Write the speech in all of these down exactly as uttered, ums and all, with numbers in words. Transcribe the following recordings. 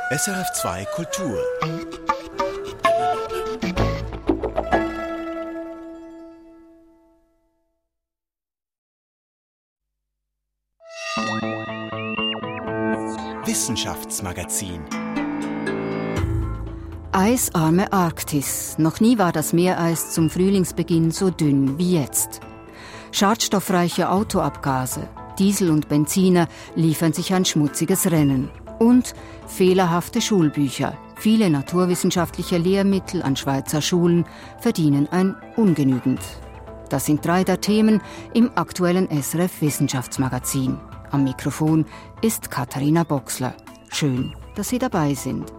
S R F zwei Kultur. Wissenschaftsmagazin. Eisarme Arktis. Noch nie war das Meereis zum Frühlingsbeginn so dünn wie jetzt. Schadstoffreiche Autoabgase, Diesel und Benziner liefern sich ein schmutziges Rennen. Und fehlerhafte Schulbücher. Viele naturwissenschaftliche Lehrmittel an Schweizer Schulen verdienen ein ungenügend. Das sind drei der Themen im aktuellen S R F Wissenschaftsmagazin. Am Mikrofon ist Katharina Boxler. Schön, dass Sie dabei sind.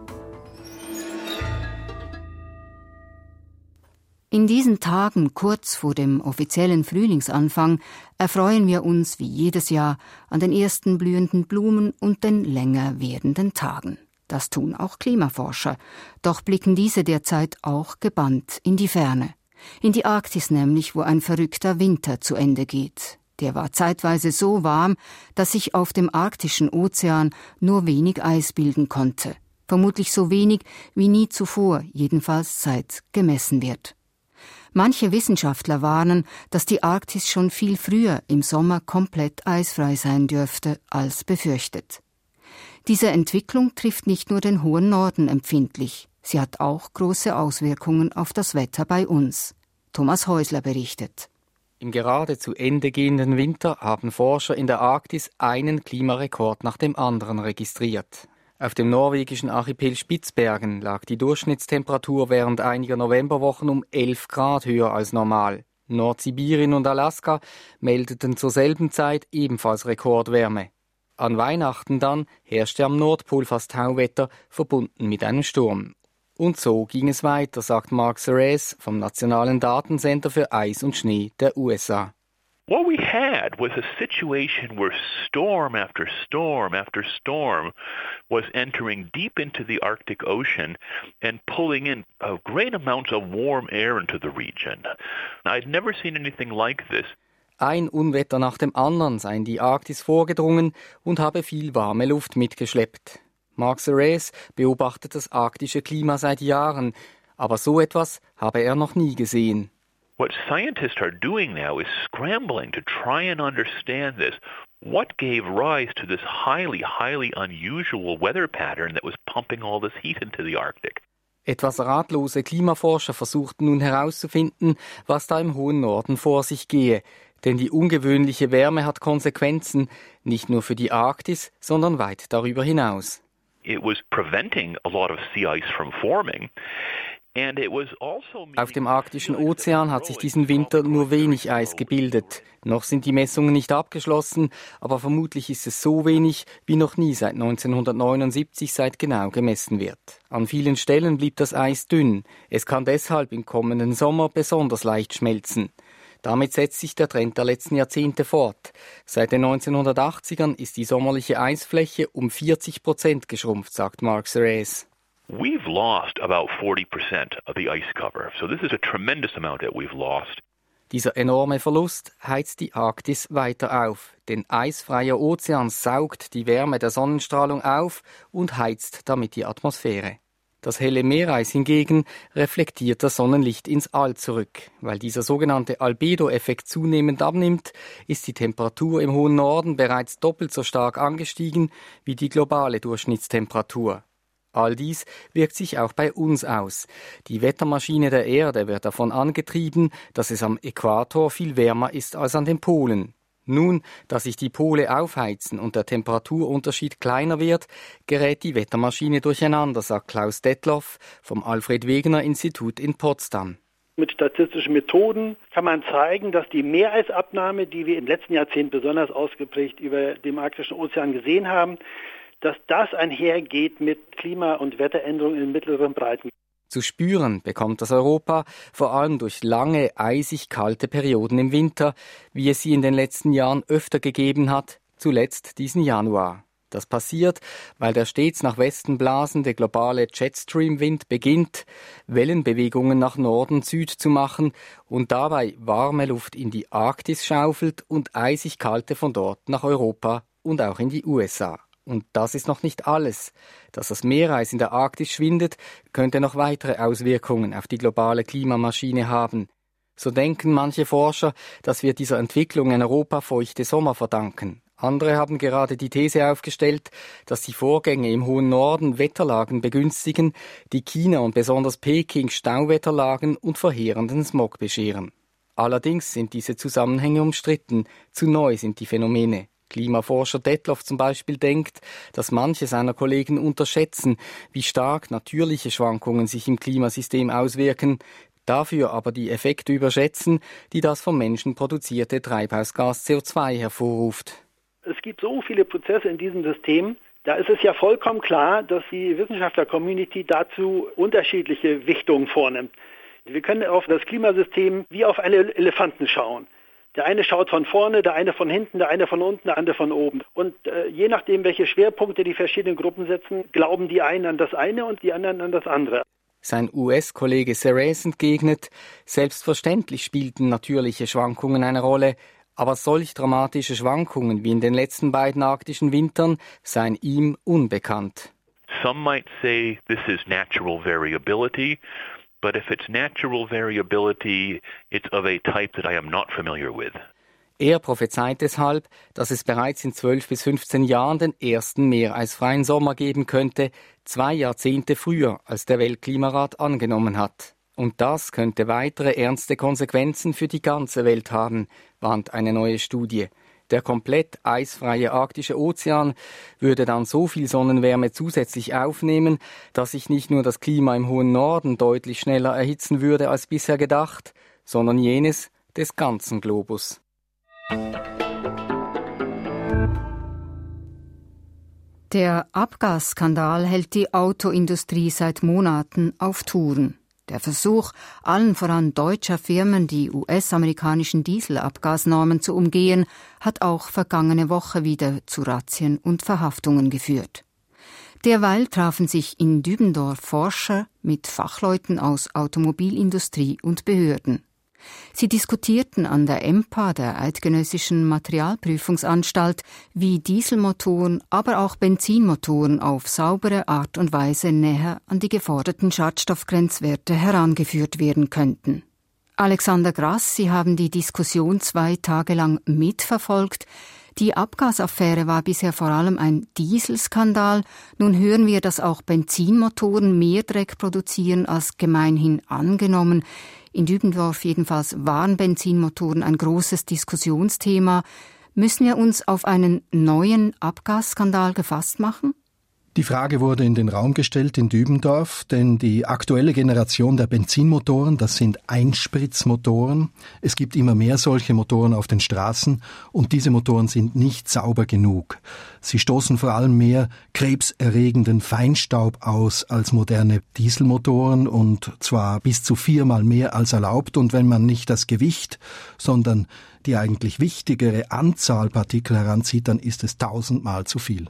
In diesen Tagen kurz vor dem offiziellen Frühlingsanfang erfreuen wir uns wie jedes Jahr an den ersten blühenden Blumen und den länger werdenden Tagen. Das tun auch Klimaforscher. Doch blicken diese derzeit auch gebannt in die Ferne. In die Arktis nämlich, wo ein verrückter Winter zu Ende geht. Der war zeitweise so warm, dass sich auf dem arktischen Ozean nur wenig Eis bilden konnte. Vermutlich so wenig wie nie zuvor, jedenfalls seit gemessen wird. Manche Wissenschaftler warnen, dass die Arktis schon viel früher im Sommer komplett eisfrei sein dürfte, als befürchtet. Diese Entwicklung trifft nicht nur den hohen Norden empfindlich, sie hat auch große Auswirkungen auf das Wetter bei uns. Thomas Häusler berichtet. Im gerade zu Ende gehenden Winter haben Forscher in der Arktis einen Klimarekord nach dem anderen registriert. Auf dem norwegischen Archipel Spitzbergen lag die Durchschnittstemperatur während einiger Novemberwochen um elf Grad höher als normal. Nordsibirien und Alaska meldeten zur selben Zeit ebenfalls Rekordwärme. An Weihnachten dann herrschte am Nordpol fast Tauwetter, verbunden mit einem Sturm. Und so ging es weiter, sagt Mark Serres vom Nationalen Datencenter für Eis und Schnee der U S A. What we had was a situation where storm after storm after storm was entering deep into the Arctic Ocean and pulling in uh, great amounts of warm air into the region. I'd never seen anything like this. Ein Unwetter nach dem anderen sei in die Arktis vorgedrungen und habe viel warme Luft mitgeschleppt. Mark Serres beobachtet das arktische Klima seit Jahren, aber so etwas habe er noch nie gesehen. What scientists are doing now is scrambling to try and understand this. What gave rise to this highly, highly unusual weather pattern that was pumping all this heat into the Arctic? Etwas ratlose Klimaforscher versuchten nun herauszufinden, was da im hohen Norden vor sich gehe. Denn die ungewöhnliche Wärme hat Konsequenzen, nicht nur für die Arktis, sondern weit darüber hinaus. It was preventing a lot of sea ice from forming. Auf dem arktischen Ozean hat sich diesen Winter nur wenig Eis gebildet. Noch sind die Messungen nicht abgeschlossen, aber vermutlich ist es so wenig, wie noch nie seit neunzehnhundertneunundsiebzig seit genau gemessen wird. An vielen Stellen blieb das Eis dünn. Es kann deshalb im kommenden Sommer besonders leicht schmelzen. Damit setzt sich der Trend der letzten Jahrzehnte fort. Seit den neunzehnhundertachtzigern ist die sommerliche Eisfläche um vierzig Prozent geschrumpft, sagt Mark Serres. We've lost about forty percent of the ice cover. So this is a tremendous amount that we've lost. Dieser enorme Verlust heizt die Arktis weiter auf. Denn eisfreier Ozean saugt die Wärme der Sonnenstrahlung auf und heizt damit die Atmosphäre. Das helle Meereis hingegen reflektiert das Sonnenlicht ins All zurück. Weil dieser sogenannte Albedo-Effekt zunehmend abnimmt, ist die Temperatur im hohen Norden bereits doppelt so stark angestiegen wie die globale Durchschnittstemperatur. All dies wirkt sich auch bei uns aus. Die Wettermaschine der Erde wird davon angetrieben, dass es am Äquator viel wärmer ist als an den Polen. Nun, da sich die Pole aufheizen und der Temperaturunterschied kleiner wird, gerät die Wettermaschine durcheinander, sagt Klaus Detloff vom Alfred-Wegener-Institut in Potsdam. Mit statistischen Methoden kann man zeigen, dass die Meereisabnahme, die wir im letzten Jahrzehnt besonders ausgeprägt über dem arktischen Ozean gesehen haben, dass das einhergeht mit Klima- und Wetteränderungen in mittleren Breiten. Zu spüren bekommt das Europa vor allem durch lange, eisig kalte Perioden im Winter, wie es sie in den letzten Jahren öfter gegeben hat, zuletzt diesen Januar. Das passiert, weil der stets nach Westen blasende globale Jetstream-Wind beginnt, Wellenbewegungen nach Norden-Süd zu machen und dabei warme Luft in die Arktis schaufelt und eisig kalte von dort nach Europa und auch in die U S A. Und das ist noch nicht alles. Dass das Meereis in der Arktis schwindet, könnte noch weitere Auswirkungen auf die globale Klimamaschine haben. So denken manche Forscher, dass wir dieser Entwicklung in Europa feuchte Sommer verdanken. Andere haben gerade die These aufgestellt, dass die Vorgänge im hohen Norden Wetterlagen begünstigen, die China und besonders Peking Stauwetterlagen und verheerenden Smog bescheren. Allerdings sind diese Zusammenhänge umstritten. Zu neu sind die Phänomene. Klimaforscher Detloff zum Beispiel denkt, dass manche seiner Kollegen unterschätzen, wie stark natürliche Schwankungen sich im Klimasystem auswirken, dafür aber die Effekte überschätzen, die das vom Menschen produzierte Treibhausgas C O zwei hervorruft. Es gibt so viele Prozesse in diesem System, da ist es ja vollkommen klar, dass die Wissenschaftler-Community dazu unterschiedliche Wichtungen vornimmt. Wir können auf das Klimasystem wie auf einen Elefanten schauen. Der eine schaut von vorne, der eine von hinten, der eine von unten, der andere von oben. Und äh, je nachdem, welche Schwerpunkte die verschiedenen Gruppen setzen, glauben die einen an das eine und die anderen an das andere. Sein U S-Kollege Serres entgegnet, selbstverständlich spielten natürliche Schwankungen eine Rolle, aber solch dramatische Schwankungen wie in den letzten beiden arktischen Wintern seien ihm unbekannt. Some might say this is natural variability. But if it's natural variability, it's of a type that I am not familiar with. Er prophezeit deshalb, dass es bereits in zwölf bis fünfzehn Jahren den ersten meereisfreien Sommer geben könnte, zwei Jahrzehnte früher, als der Weltklimarat angenommen hat. Und das könnte weitere ernste Konsequenzen für die ganze Welt haben, warnt eine neue Studie. Der komplett eisfreie arktische Ozean würde dann so viel Sonnenwärme zusätzlich aufnehmen, dass sich nicht nur das Klima im hohen Norden deutlich schneller erhitzen würde als bisher gedacht, sondern jenes des ganzen Globus. Der Abgasskandal hält die Autoindustrie seit Monaten auf Touren. Der Versuch, allen voran deutscher Firmen die U S-amerikanischen Dieselabgasnormen zu umgehen, hat auch vergangene Woche wieder zu Razzien und Verhaftungen geführt. Derweil trafen sich in Dübendorf Forscher mit Fachleuten aus Automobilindustrie und Behörden. Sie diskutierten an der E M P A, der Eidgenössischen Materialprüfungsanstalt, wie Dieselmotoren, aber auch Benzinmotoren auf saubere Art und Weise näher an die geforderten Schadstoffgrenzwerte herangeführt werden könnten. Alexander Grass, Sie haben die Diskussion zwei Tage lang mitverfolgt. Die Abgasaffäre war bisher vor allem ein Dieselskandal. Nun hören wir, dass auch Benzinmotoren mehr Dreck produzieren als gemeinhin angenommen. In Dübendorf jedenfalls waren Benzinmotoren ein großes Diskussionsthema. Müssen wir uns auf einen neuen Abgasskandal gefasst machen? Die Frage wurde in den Raum gestellt in Dübendorf, denn die aktuelle Generation der Benzinmotoren, das sind Einspritzmotoren. Es gibt immer mehr solche Motoren auf den Straßen und diese Motoren sind nicht sauber genug. Sie stoßen vor allem mehr krebserregenden Feinstaub aus als moderne Dieselmotoren und zwar bis zu viermal mehr als erlaubt. Und wenn man nicht das Gewicht, sondern die eigentlich wichtigere Anzahl Partikel heranzieht, dann ist es tausendmal zu viel.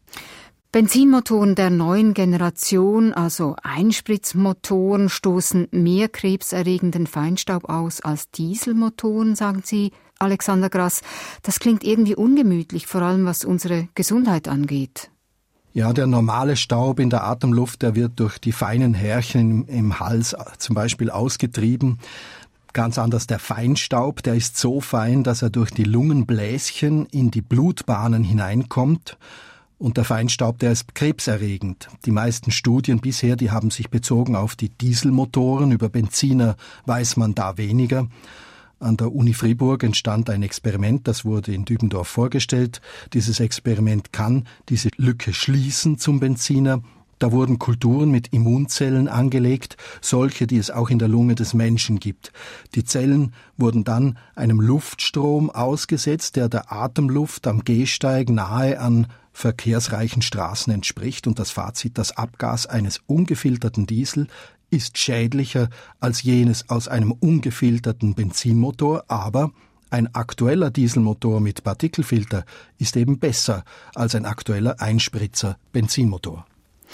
Benzinmotoren der neuen Generation, also Einspritzmotoren, stoßen mehr krebserregenden Feinstaub aus als Dieselmotoren, sagen Sie, Alexander Grass. Das klingt irgendwie ungemütlich, vor allem was unsere Gesundheit angeht. Ja, der normale Staub in der Atemluft, der wird durch die feinen Härchen im, im Hals zum Beispiel ausgetrieben. Ganz anders der Feinstaub, der ist so fein, dass er durch die Lungenbläschen in die Blutbahnen hineinkommt. Und der Feinstaub, der ist krebserregend. Die meisten Studien bisher, die haben sich bezogen auf die Dieselmotoren. Über Benziner weiß man da weniger. An der Uni Fribourg entstand ein Experiment, das wurde in Dübendorf vorgestellt. Dieses Experiment kann diese Lücke schließen zum Benziner. Da wurden Kulturen mit Immunzellen angelegt, solche, die es auch in der Lunge des Menschen gibt. Die Zellen wurden dann einem Luftstrom ausgesetzt, der der Atemluft am Gehsteig nahe an verkehrsreichen Straßen entspricht. Und das Fazit, das Abgas eines ungefilterten Diesel ist schädlicher als jenes aus einem ungefilterten Benzinmotor, aber ein aktueller Dieselmotor mit Partikelfilter ist eben besser als ein aktueller Einspritzer Benzinmotor.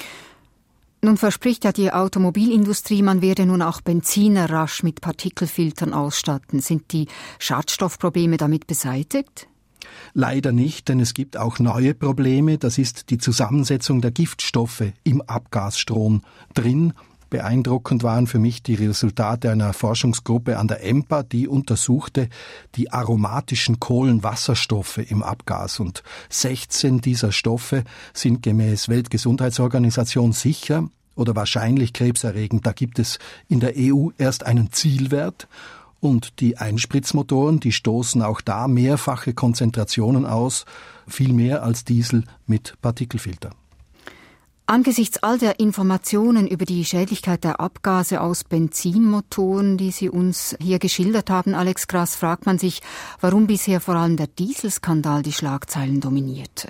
Nun verspricht ja die Automobilindustrie, man werde nun auch Benziner rasch mit Partikelfiltern ausstatten. Sind die Schadstoffprobleme damit beseitigt? Leider nicht, denn es gibt auch neue Probleme. Das ist die Zusammensetzung der Giftstoffe im Abgasstrom drin. Beeindruckend waren für mich die Resultate einer Forschungsgruppe an der E M P A, die untersuchte die aromatischen Kohlenwasserstoffe im Abgas. Und sechzehn dieser Stoffe sind gemäß Weltgesundheitsorganisation sicher oder wahrscheinlich krebserregend. Da gibt es in der E U erst einen Zielwert. Und die Einspritzmotoren, die stoßen auch da mehrfache Konzentrationen aus, viel mehr als Diesel mit Partikelfilter. Angesichts all der Informationen über die Schädlichkeit der Abgase aus Benzinmotoren, die Sie uns hier geschildert haben, Alex Grass, fragt man sich, warum bisher vor allem der Dieselskandal die Schlagzeilen dominierte.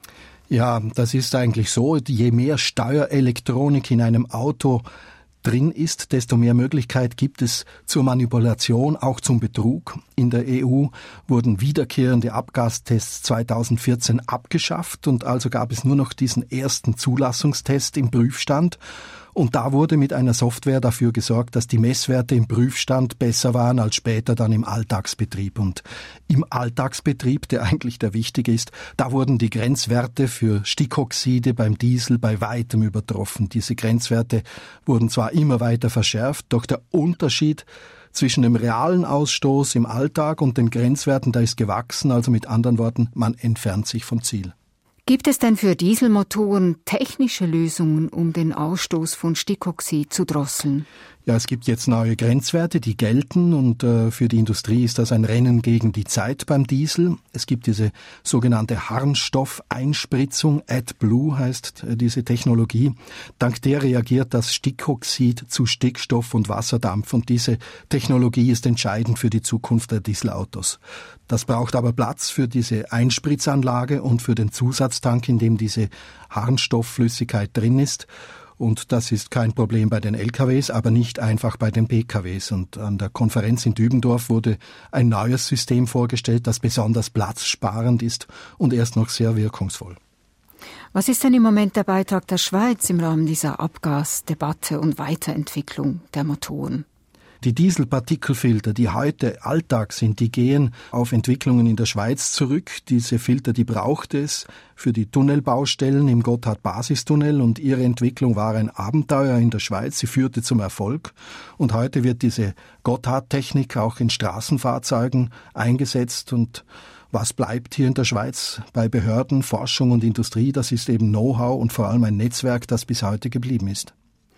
Ja, das ist eigentlich so. Je mehr Steuerelektronik in einem Auto drin ist, desto mehr Möglichkeit gibt es zur Manipulation, auch zum Betrug. In der E U wurden wiederkehrende Abgastests zweitausendvierzehn abgeschafft und also gab es nur noch diesen ersten Zulassungstest im Prüfstand. Und da wurde mit einer Software dafür gesorgt, dass die Messwerte im Prüfstand besser waren als später dann im Alltagsbetrieb. Und im Alltagsbetrieb, der eigentlich der wichtige ist, da wurden die Grenzwerte für Stickoxide beim Diesel bei weitem übertroffen. Diese Grenzwerte wurden zwar immer weiter verschärft, doch der Unterschied zwischen dem realen Ausstoß im Alltag und den Grenzwerten, da ist gewachsen. Also mit anderen Worten, man entfernt sich vom Ziel. Gibt es denn für Dieselmotoren technische Lösungen, um den Ausstoß von Stickoxid zu drosseln? Ja, es gibt jetzt neue Grenzwerte, die gelten und äh, für die Industrie ist das ein Rennen gegen die Zeit beim Diesel. Es gibt diese sogenannte Harnstoffeinspritzung, AdBlue heißt äh, diese Technologie. Dank der reagiert das Stickoxid zu Stickstoff und Wasserdampf und diese Technologie ist entscheidend für die Zukunft der Dieselautos. Das braucht aber Platz für diese Einspritzanlage und für den Zusatztank, in dem diese Harnstoffflüssigkeit drin ist. Und das ist kein Problem bei den L K Ws, aber nicht einfach bei den P K Ws. Und an der Konferenz in Dübendorf wurde ein neues System vorgestellt, das besonders platzsparend ist und erst noch sehr wirkungsvoll. Was ist denn im Moment der Beitrag der Schweiz im Rahmen dieser Abgasdebatte und Weiterentwicklung der Motoren? Die Dieselpartikelfilter, die heute Alltag sind, die gehen auf Entwicklungen in der Schweiz zurück. Diese Filter, die braucht es für die Tunnelbaustellen im Gotthard-Basistunnel und ihre Entwicklung war ein Abenteuer in der Schweiz. Sie führte zum Erfolg und heute wird diese Gotthard-Technik auch in Straßenfahrzeugen eingesetzt und was bleibt hier in der Schweiz bei Behörden, Forschung und Industrie? Das ist eben Know-how und vor allem ein Netzwerk, das bis heute geblieben ist.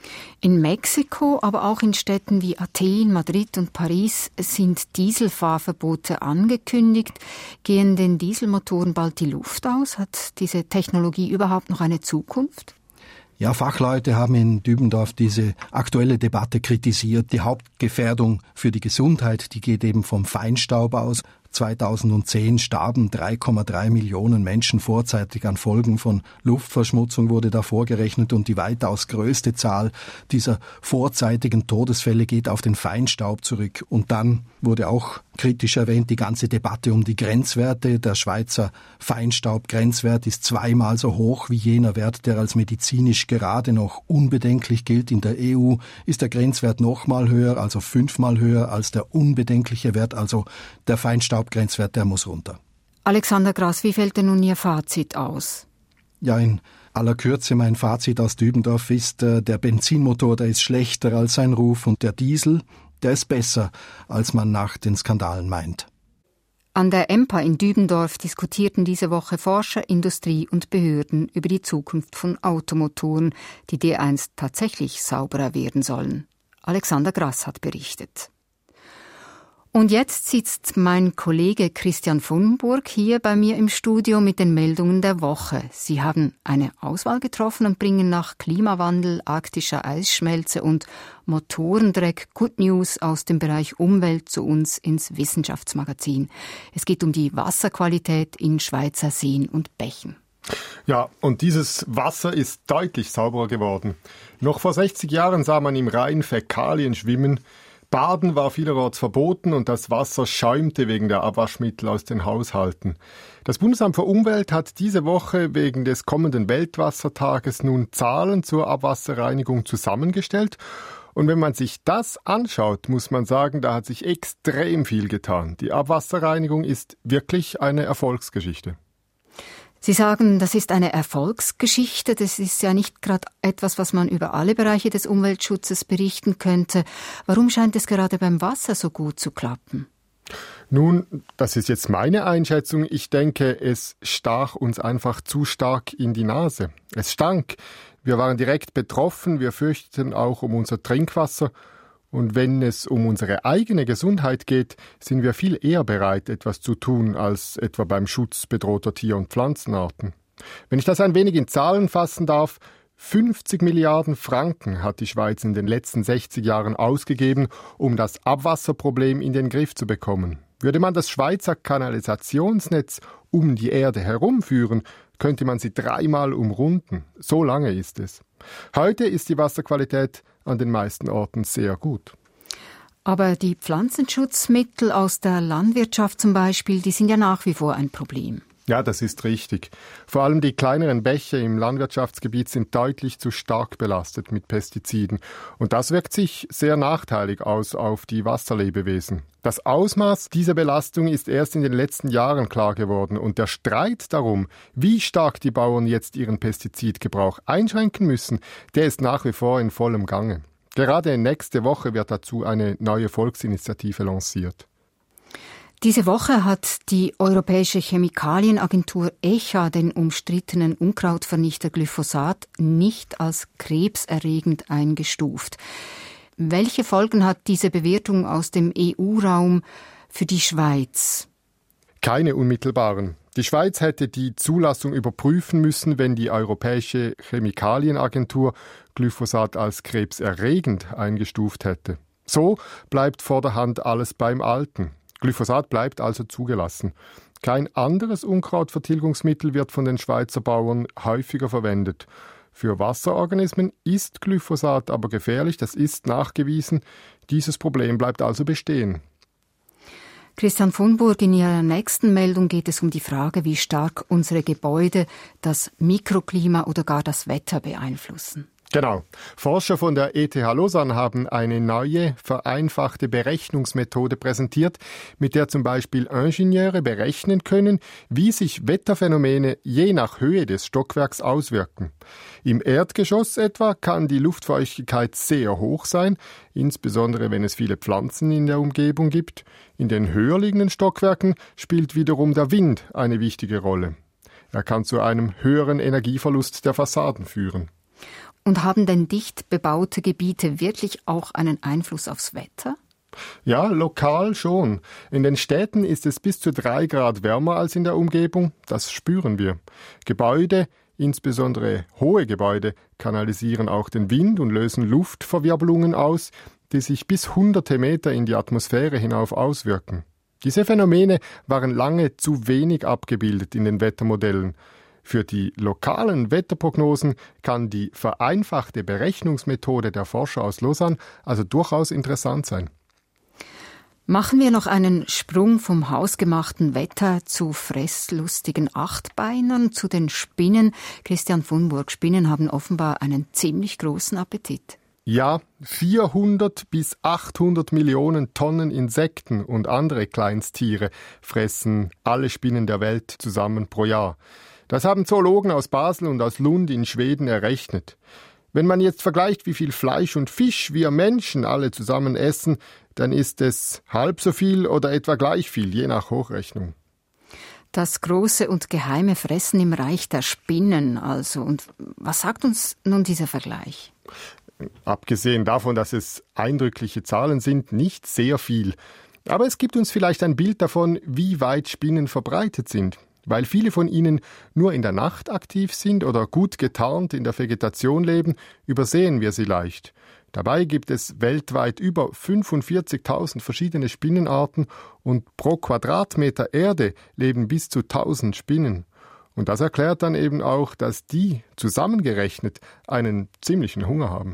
In Mexiko, aber auch in Städten wie Athen, Madrid und Paris sind Dieselfahrverbote angekündigt. Gehen den Dieselmotoren bald die Luft aus? Hat diese Technologie überhaupt noch eine Zukunft? Ja, Fachleute haben in Dübendorf diese aktuelle Debatte kritisiert. Die Hauptgefährdung für die Gesundheit, die geht eben vom Feinstaub aus. zweitausendzehn starben drei Komma drei Millionen Menschen vorzeitig an Folgen von Luftverschmutzung, wurde da vorgerechnet und die weitaus größte Zahl dieser vorzeitigen Todesfälle geht auf den Feinstaub zurück. Und dann wurde auch kritisch erwähnt die ganze Debatte um die Grenzwerte. Der Schweizer Feinstaubgrenzwert ist zweimal so hoch wie jener Wert, der als medizinisch gerade noch unbedenklich gilt. In der E U ist der Grenzwert nochmal höher, also fünfmal höher als der unbedenkliche Wert, also der Feinstaub Grenzwert, der muss runter. Alexander Grass, wie fällt denn nun Ihr Fazit aus? Ja, in aller Kürze mein Fazit aus Dübendorf ist, äh, der Benzinmotor, der ist schlechter als sein Ruf und der Diesel, der ist besser, als man nach den Skandalen meint. An der E M P A in Dübendorf diskutierten diese Woche Forscher, Industrie und Behörden über die Zukunft von Automotoren, die dereinst tatsächlich sauberer werden sollen. Alexander Grass hat berichtet. Und jetzt sitzt mein Kollege Christian Funburg hier bei mir im Studio mit den Meldungen der Woche. Sie haben eine Auswahl getroffen und bringen nach Klimawandel, arktischer Eisschmelze und Motorendreck Good News aus dem Bereich Umwelt zu uns ins Wissenschaftsmagazin. Es geht um die Wasserqualität in Schweizer Seen und Bächen. Ja, und dieses Wasser ist deutlich sauberer geworden. Noch vor sechzig Jahren sah man im Rhein Fäkalien schwimmen. Baden war vielerorts verboten und das Wasser schäumte wegen der Abwaschmittel aus den Haushalten. Das Bundesamt für Umwelt hat diese Woche wegen des kommenden Weltwassertages nun Zahlen zur Abwasserreinigung zusammengestellt Und wenn man sich das anschaut, muss man sagen, da hat sich extrem viel getan. Die Abwasserreinigung ist wirklich eine Erfolgsgeschichte. Sie sagen, das ist eine Erfolgsgeschichte. Das ist ja nicht gerade etwas, was man über alle Bereiche des Umweltschutzes berichten könnte. Warum scheint es gerade beim Wasser so gut zu klappen? Nun, das ist jetzt meine Einschätzung. Ich denke, es stach uns einfach zu stark in die Nase. Es stank. Wir waren direkt betroffen. Wir fürchteten auch um unser Trinkwasser. Und wenn es um unsere eigene Gesundheit geht, sind wir viel eher bereit, etwas zu tun, als etwa beim Schutz bedrohter Tier- und Pflanzenarten. Wenn ich das ein wenig in Zahlen fassen darf, fünfzig Milliarden Franken hat die Schweiz in den letzten sechzig Jahren ausgegeben, um das Abwasserproblem in den Griff zu bekommen. Würde man das Schweizer Kanalisationsnetz um die Erde herumführen, könnte man sie dreimal umrunden. So lange ist es. Heute ist die Wasserqualität an den meisten Orten sehr gut. Aber die Pflanzenschutzmittel aus der Landwirtschaft zum Beispiel, die sind ja nach wie vor ein Problem. Ja, das ist richtig. Vor allem die kleineren Bäche im Landwirtschaftsgebiet sind deutlich zu stark belastet mit Pestiziden. Und das wirkt sich sehr nachteilig aus auf die Wasserlebewesen. Das Ausmaß dieser Belastung ist erst in den letzten Jahren klar geworden. Und der Streit darum, wie stark die Bauern jetzt ihren Pestizidgebrauch einschränken müssen, der ist nach wie vor in vollem Gange. Gerade nächste Woche wird dazu eine neue Volksinitiative lanciert. Diese Woche hat die Europäische Chemikalienagentur E C H den umstrittenen Unkrautvernichter Glyphosat nicht als krebserregend eingestuft. Welche Folgen hat diese Bewertung aus dem E U-Raum für die Schweiz? Keine unmittelbaren. Die Schweiz hätte die Zulassung überprüfen müssen, wenn die Europäische Chemikalienagentur Glyphosat als krebserregend eingestuft hätte. So bleibt vor der Hand alles beim Alten. Glyphosat bleibt also zugelassen. Kein anderes Unkrautvertilgungsmittel wird von den Schweizer Bauern häufiger verwendet. Für Wasserorganismen ist Glyphosat aber gefährlich, das ist nachgewiesen. Dieses Problem bleibt also bestehen. Christian von Burg, in Ihrer nächsten Meldung geht es um die Frage, wie stark unsere Gebäude das Mikroklima oder gar das Wetter beeinflussen. Genau. Forscher von der E T H Lausanne haben eine neue, vereinfachte Berechnungsmethode präsentiert, mit der zum Beispiel Ingenieure berechnen können, wie sich Wetterphänomene je nach Höhe des Stockwerks auswirken. Im Erdgeschoss etwa kann die Luftfeuchtigkeit sehr hoch sein, insbesondere wenn es viele Pflanzen in der Umgebung gibt. In den höher liegenden Stockwerken spielt wiederum der Wind eine wichtige Rolle. Er kann zu einem höheren Energieverlust der Fassaden führen. Und haben denn dicht bebaute Gebiete wirklich auch einen Einfluss aufs Wetter? Ja, lokal schon. In den Städten ist es bis zu drei Grad wärmer als in der Umgebung. Das spüren wir. Gebäude, insbesondere hohe Gebäude, kanalisieren auch den Wind und lösen Luftverwirbelungen aus, die sich bis hunderte Meter in die Atmosphäre hinauf auswirken. Diese Phänomene waren lange zu wenig abgebildet in den Wettermodellen. Für die lokalen Wetterprognosen kann die vereinfachte Berechnungsmethode der Forscher aus Lausanne also durchaus interessant sein. Machen wir noch einen Sprung vom hausgemachten Wetter zu fresslustigen Achtbeinern, zu den Spinnen. Christian von Burg, Spinnen haben offenbar einen ziemlich großen Appetit. Ja, vierhundert bis achthundert Millionen Tonnen Insekten und andere Kleinsttiere fressen alle Spinnen der Welt zusammen pro Jahr. Das haben Zoologen aus Basel und aus Lund in Schweden errechnet. Wenn man jetzt vergleicht, wie viel Fleisch und Fisch wir Menschen alle zusammen essen, dann ist es halb so viel oder etwa gleich viel, je nach Hochrechnung. Das große und geheime Fressen im Reich der Spinnen also. Und was sagt uns nun dieser Vergleich? Abgesehen davon, dass es eindrückliche Zahlen sind, nicht sehr viel. Aber es gibt uns vielleicht ein Bild davon, wie weit Spinnen verbreitet sind. Weil viele von ihnen nur in der Nacht aktiv sind oder gut getarnt in der Vegetation leben, übersehen wir sie leicht. Dabei gibt es weltweit über fünfundvierzigtausend verschiedene Spinnenarten und pro Quadratmeter Erde leben bis zu tausend Spinnen. Und das erklärt dann eben auch, dass die zusammengerechnet einen ziemlichen Hunger haben.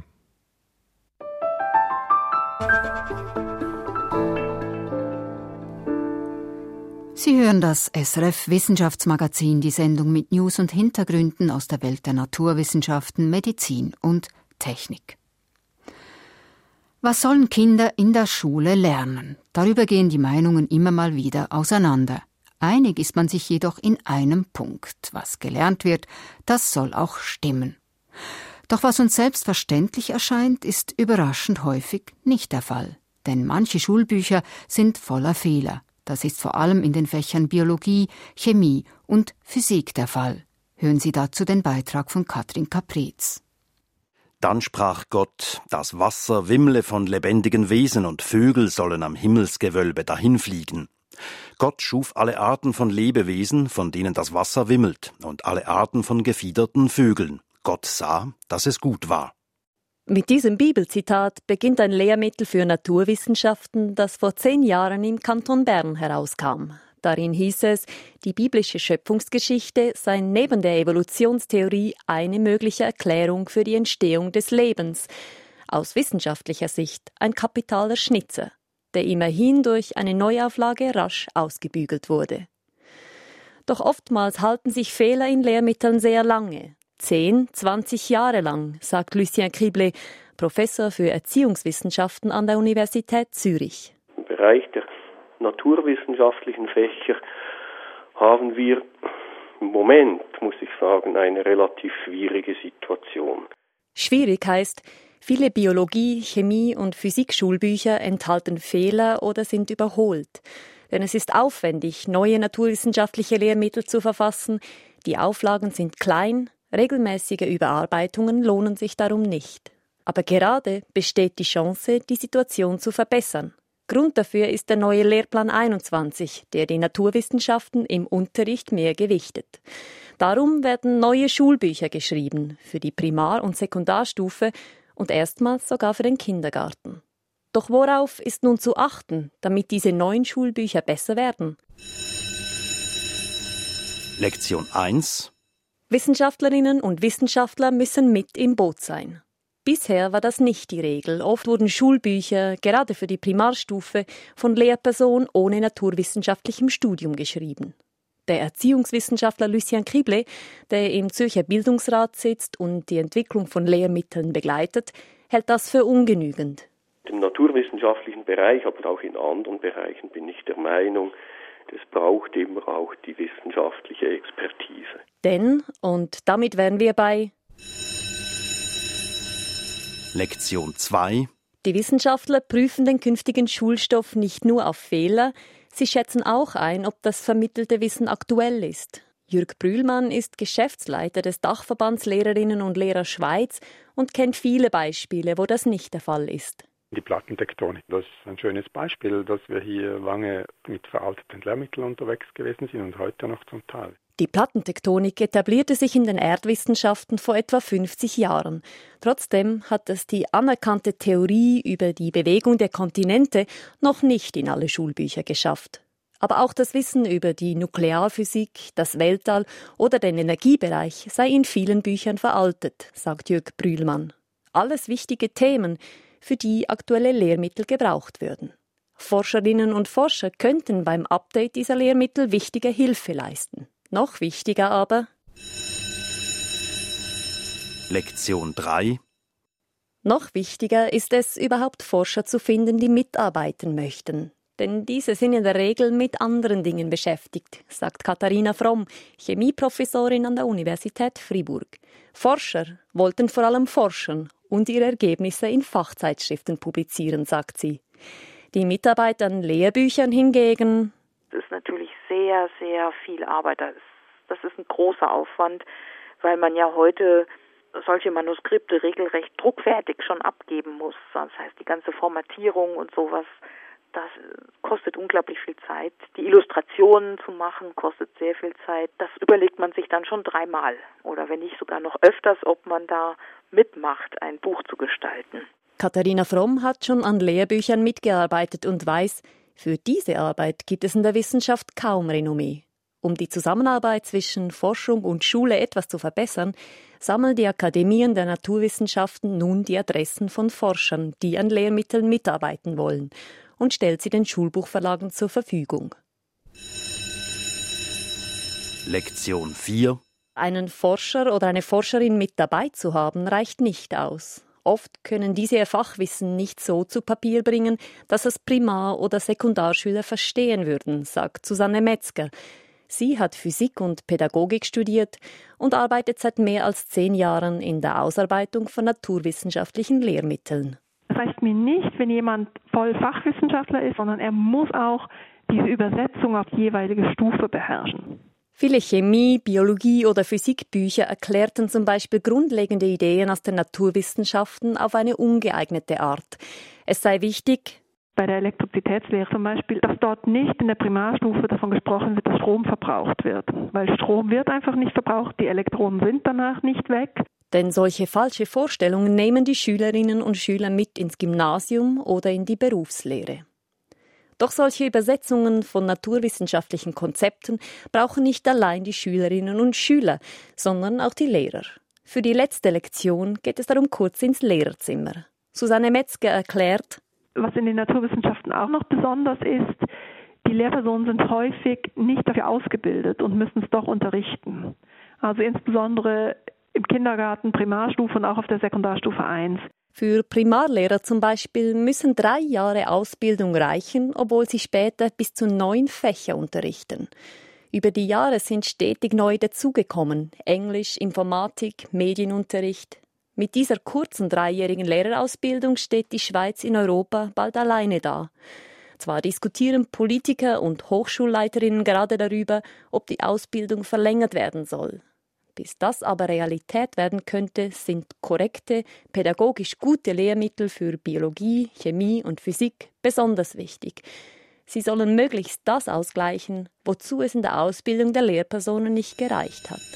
Sie hören das S R F Wissenschaftsmagazin, die Sendung mit News und Hintergründen aus der Welt der Naturwissenschaften, Medizin und Technik. Was sollen Kinder in der Schule lernen? Darüber gehen die Meinungen immer mal wieder auseinander. Einig ist man sich jedoch in einem Punkt. Was gelernt wird, das soll auch stimmen. Doch was uns selbstverständlich erscheint, ist überraschend häufig nicht der Fall. Denn manche Schulbücher sind voller Fehler. Das ist vor allem in den Fächern Biologie, Chemie und Physik der Fall. Hören Sie dazu den Beitrag von Katrin Caprez. Dann sprach Gott, das Wasser wimmle von lebendigen Wesen und Vögel sollen am Himmelsgewölbe dahinfliegen. Gott schuf alle Arten von Lebewesen, von denen das Wasser wimmelt, und alle Arten von gefiederten Vögeln. Gott sah, dass es gut war. Mit diesem Bibelzitat beginnt ein Lehrmittel für Naturwissenschaften, das vor zehn Jahren im Kanton Bern herauskam. Darin hieß es, die biblische Schöpfungsgeschichte sei neben der Evolutionstheorie eine mögliche Erklärung für die Entstehung des Lebens. Aus wissenschaftlicher Sicht ein kapitaler Schnitzer, der immerhin durch eine Neuauflage rasch ausgebügelt wurde. Doch oftmals halten sich Fehler in Lehrmitteln sehr lange. Zehn, zwanzig Jahre lang, sagt Lucien Criblé, Professor für Erziehungswissenschaften an der Universität Zürich. Im Bereich der naturwissenschaftlichen Fächer haben wir im Moment, muss ich sagen, eine relativ schwierige Situation. Schwierig heißt, viele Biologie-, Chemie- und Physikschulbücher enthalten Fehler oder sind überholt. Denn es ist aufwendig, neue naturwissenschaftliche Lehrmittel zu verfassen. Die Auflagen sind klein, regelmäßige Überarbeitungen lohnen sich darum nicht. Aber gerade besteht die Chance, die Situation zu verbessern. Grund dafür ist der neue Lehrplan einundzwanzig, der die Naturwissenschaften im Unterricht mehr gewichtet. Darum werden neue Schulbücher geschrieben, für die Primar- und Sekundarstufe und erstmals sogar für den Kindergarten. Doch worauf ist nun zu achten, damit diese neuen Schulbücher besser werden? Lektion eins. Wissenschaftlerinnen und Wissenschaftler müssen mit im Boot sein. Bisher war das nicht die Regel. Oft wurden Schulbücher, gerade für die Primarstufe, von Lehrpersonen ohne naturwissenschaftlichem Studium geschrieben. Der Erziehungswissenschaftler Lucien Criblé, der im Zürcher Bildungsrat sitzt und die Entwicklung von Lehrmitteln begleitet, hält das für ungenügend. Im naturwissenschaftlichen Bereich, aber auch in anderen Bereichen bin ich der Meinung, es braucht immer auch die wissenschaftliche Expertise. Denn, und damit wären wir bei Lektion zwei. Die Wissenschaftler prüfen den künftigen Schulstoff nicht nur auf Fehler, sie schätzen auch ein, ob das vermittelte Wissen aktuell ist. Jürg Brühlmann ist Geschäftsleiter des Dachverbands Lehrerinnen und Lehrer Schweiz und kennt viele Beispiele, wo das nicht der Fall ist. Die Plattentektonik, das ist ein schönes Beispiel, dass wir hier lange mit veralteten Lehrmitteln unterwegs gewesen sind und heute noch zum Teil. Die Plattentektonik etablierte sich in den Erdwissenschaften vor etwa fünfzig Jahren. Trotzdem hat es die anerkannte Theorie über die Bewegung der Kontinente noch nicht in alle Schulbücher geschafft. Aber auch das Wissen über die Nuklearphysik, das Weltall oder den Energiebereich sei in vielen Büchern veraltet, sagt Jürg Brühlmann. Alles wichtige Themen, für die aktuelle Lehrmittel gebraucht würden. Forscherinnen und Forscher könnten beim Update dieser Lehrmittel wichtige Hilfe leisten. Noch wichtiger aber Lektion drei. Noch wichtiger ist es, überhaupt Forscher zu finden, die mitarbeiten möchten. Denn diese sind in der Regel mit anderen Dingen beschäftigt, sagt Katharina Fromm, Chemieprofessorin an der Universität Fribourg. Forscher wollten vor allem forschen und ihre Ergebnisse in Fachzeitschriften publizieren, sagt sie. Die Mitarbeit an Lehrbüchern hingegen... Das ist natürlich sehr, sehr viel Arbeit. Das ist, das ist ein großer Aufwand, weil man ja heute solche Manuskripte regelrecht druckfertig schon abgeben muss. Das heißt, die ganze Formatierung und sowas, das kostet unglaublich viel Zeit. Die Illustrationen zu machen, kostet sehr viel Zeit. Das überlegt man sich dann schon dreimal oder wenn nicht sogar noch öfters, ob man da mitmacht, ein Buch zu gestalten. Katharina Fromm hat schon an Lehrbüchern mitgearbeitet und weiß, für diese Arbeit gibt es in der Wissenschaft kaum Renommee. Um die Zusammenarbeit zwischen Forschung und Schule etwas zu verbessern, sammeln die Akademien der Naturwissenschaften nun die Adressen von Forschern, die an Lehrmitteln mitarbeiten wollen, und stellt sie den Schulbuchverlagen zur Verfügung. Lektion vier. Einen Forscher oder eine Forscherin mit dabei zu haben, reicht nicht aus. Oft können diese ihr Fachwissen nicht so zu Papier bringen, dass es Primar- oder Sekundarschüler verstehen würden, sagt Susanne Metzger. Sie hat Physik und Pädagogik studiert und arbeitet seit mehr als zehn Jahren in der Ausarbeitung von naturwissenschaftlichen Lehrmitteln. Es reicht mir nicht, wenn jemand voll Fachwissenschaftler ist, sondern er muss auch diese Übersetzung auf die jeweilige Stufe beherrschen. Viele Chemie-, Biologie- oder Physikbücher erklärten zum Beispiel grundlegende Ideen aus den Naturwissenschaften auf eine ungeeignete Art. Es sei wichtig, bei der Elektrizitätslehre zum Beispiel, dass dort nicht in der Primarstufe davon gesprochen wird, dass Strom verbraucht wird. Weil Strom wird einfach nicht verbraucht, die Elektronen sind danach nicht weg. Denn solche falsche Vorstellungen nehmen die Schülerinnen und Schüler mit ins Gymnasium oder in die Berufslehre. Doch solche Übersetzungen von naturwissenschaftlichen Konzepten brauchen nicht allein die Schülerinnen und Schüler, sondern auch die Lehrer. Für die letzte Lektion geht es darum kurz ins Lehrerzimmer. Susanne Metzger erklärt, was in den Naturwissenschaften auch noch besonders ist, die Lehrpersonen sind häufig nicht dafür ausgebildet und müssen es doch unterrichten. Also insbesondere im Kindergarten, Primarstufe und auch auf der Sekundarstufe eins. Für Primarlehrer zum Beispiel müssen drei Jahre Ausbildung reichen, obwohl sie später bis zu neun Fächer unterrichten. Über die Jahre sind stetig neu dazugekommen: Englisch, Informatik, Medienunterricht. Mit dieser kurzen dreijährigen Lehrerausbildung steht die Schweiz in Europa bald alleine da. Zwar diskutieren Politiker und Hochschulleiterinnen gerade darüber, ob die Ausbildung verlängert werden soll. Bis das aber Realität werden könnte, sind korrekte, pädagogisch gute Lehrmittel für Biologie, Chemie und Physik besonders wichtig. Sie sollen möglichst das ausgleichen, wozu es in der Ausbildung der Lehrpersonen nicht gereicht hat.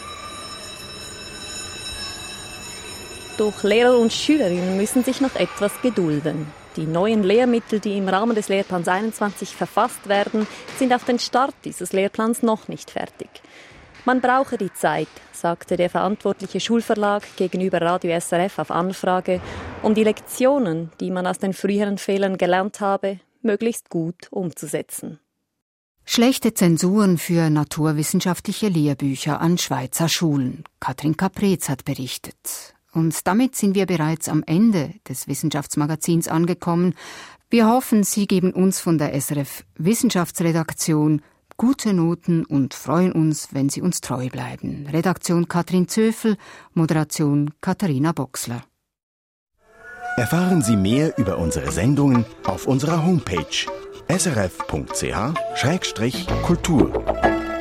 Doch Lehrer und Schülerinnen müssen sich noch etwas gedulden. Die neuen Lehrmittel, die im Rahmen des Lehrplans einundzwanzig verfasst werden, sind auf den Start dieses Lehrplans noch nicht fertig. Man brauche die Zeit, sagte der verantwortliche Schulverlag gegenüber Radio S R F auf Anfrage, um die Lektionen, die man aus den früheren Fehlern gelernt habe, möglichst gut umzusetzen. Schlechte Zensuren für naturwissenschaftliche Lehrbücher an Schweizer Schulen. Katrin Caprez hat berichtet. Und damit sind wir bereits am Ende des Wissenschaftsmagazins angekommen. Wir hoffen, Sie geben uns von der S R F Wissenschaftsredaktion gute Noten und freuen uns, wenn Sie uns treu bleiben. Redaktion Katrin Zöfel, Moderation Katharina Boxler. Erfahren Sie mehr über unsere Sendungen auf unserer Homepage s r f punkt c h Schrägstrich Kultur.